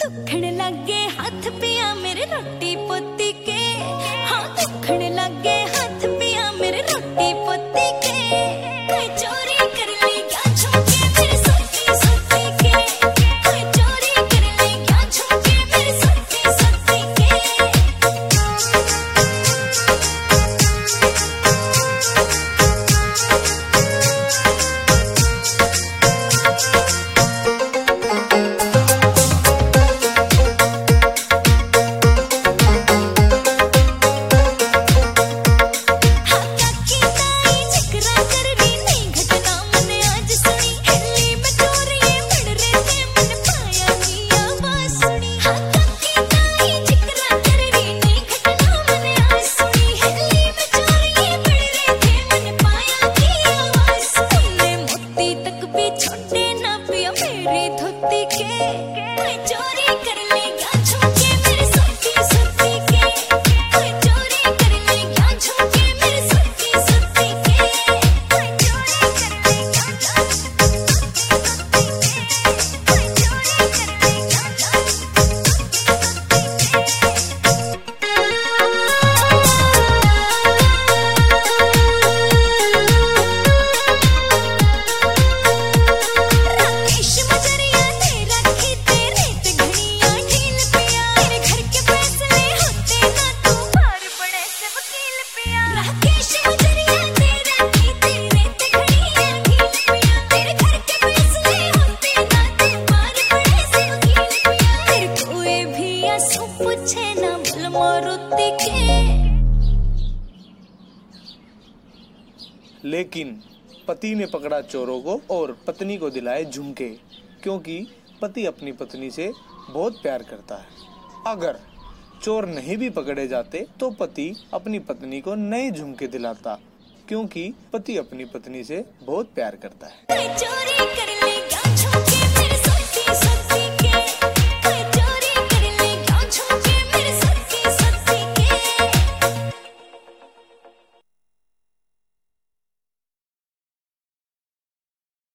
दुखण लगे हाथ पिया मेरे रोटी पोती के, हाँ दुखण लगे हाथ पिया मेरे रोटी पोती के। कोई चोरी कर ले क्या झुमके मेरे सोती सोती के, कोई चोरी कर ले क्या झुमके मेरे सोती सोती के। लेकिन पति ने पकड़ा चोरों को और पत्नी को दिलाए झुमके, क्योंकि पति अपनी पत्नी से बहुत प्यार करता है। अगर चोर नहीं भी पकड़े जाते तो पति अपनी पत्नी को नए झुमके दिलाता, क्योंकि पति अपनी पत्नी से बहुत प्यार करता है।